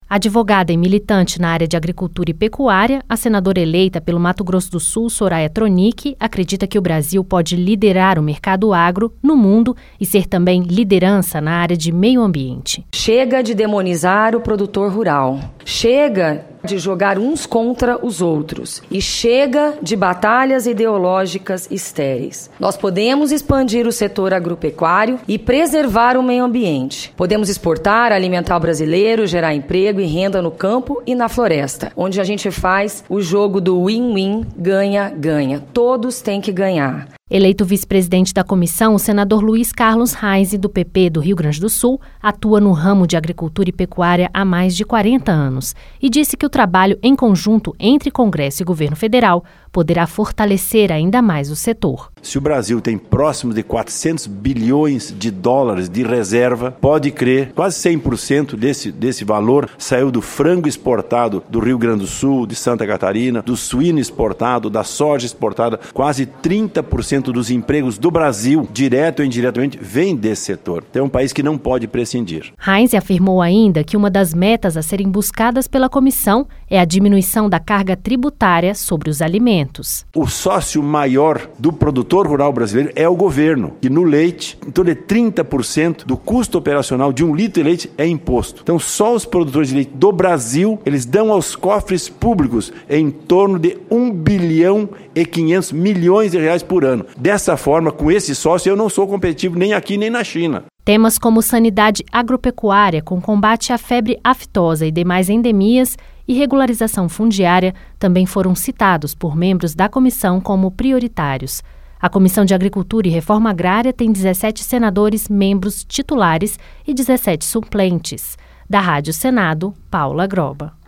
Advogada e militante na área de agricultura e pecuária, a senadora eleita pelo Mato Grosso do Sul, Soraya Tronic, acredita que o Brasil pode liderar o mercado agro no mundo e ser também liderança na área de meio ambiente. Chega de demonizar o produtor rural. Chega de jogar uns contra os outros. E chega de batalhas ideológicas estéreis. Nós podemos expandir o setor agropecuário e preservar o meio ambiente. Podemos exportar, alimentar o brasileiro, gerar emprego e renda no campo e na floresta, onde a gente faz o jogo do win-win, ganha-ganha. Todos têm que ganhar. Eleito vice-presidente da comissão, o senador Luiz Carlos Reis, do PP do Rio Grande do Sul, atua no ramo de agricultura e pecuária há mais de 40 anos e disse que o trabalho em conjunto entre Congresso e governo federal poderá fortalecer ainda mais o setor. Se o Brasil tem próximo de 400 bilhões de dólares de reserva, pode crer, quase 100% desse valor saiu do frango exportado do Rio Grande do Sul, de Santa Catarina, do suíno exportado, da soja exportada. Quase 30% dos empregos do Brasil, direto ou indiretamente, vem desse setor. Então é um país que não pode prescindir. Reis afirmou ainda que uma das metas a serem buscadas pela comissão é a diminuição da carga tributária sobre os alimentos. O sócio maior do produtor rural brasileiro é o governo, que no leite, em torno de 30% do custo operacional de 1 litro de leite é imposto. Então só os produtores de leite do Brasil, eles dão aos cofres públicos em torno de 1 bilhão e 500 milhões de reais por ano. Dessa forma, com esse sócio, eu não sou competitivo nem aqui nem na China. Temas como sanidade agropecuária com combate à febre aftosa e demais endemias e regularização fundiária também foram citados por membros da comissão como prioritários. A Comissão de Agricultura e Reforma Agrária tem 17 senadores membros titulares e 17 suplentes. Da Rádio Senado, Paula Groba.